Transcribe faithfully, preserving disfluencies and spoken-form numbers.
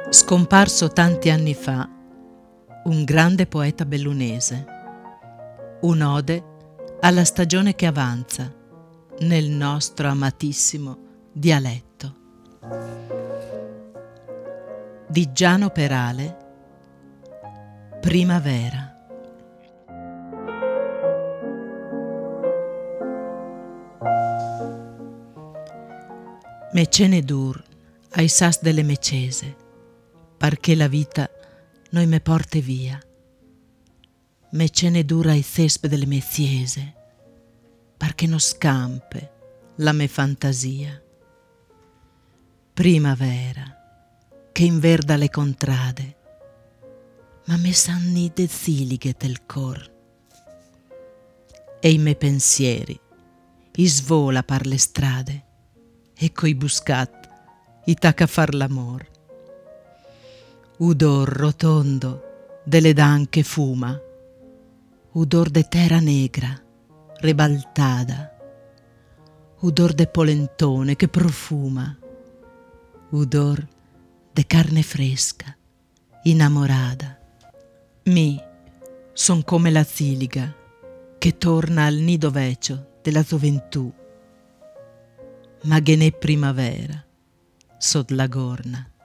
Scomparso tanti anni fa, un grande poeta bellunese, un'ode alla stagione che avanza nel nostro amatissimo dialetto. Di Giano Perale, Primavera. Me ce ne dur ai sas delle mecese, perché la vita noi me porte via. Me ce ne dur ai cespe delle meziese, perché non scampe la me fantasia. Primavera, che inverda le contrade, ma me sanni de zilighe del cor. E i me pensieri i svola par le strade, e coi buscat i tacca far l'amor. Udor rotondo delle dan che fuma, udor de terra negra rebaltada, udor de polentone che profuma, udor de carne fresca innamorada. Mi son come la ziliga che torna al nido vecio della gioventù, ma che n'è primavera sotto la gorna.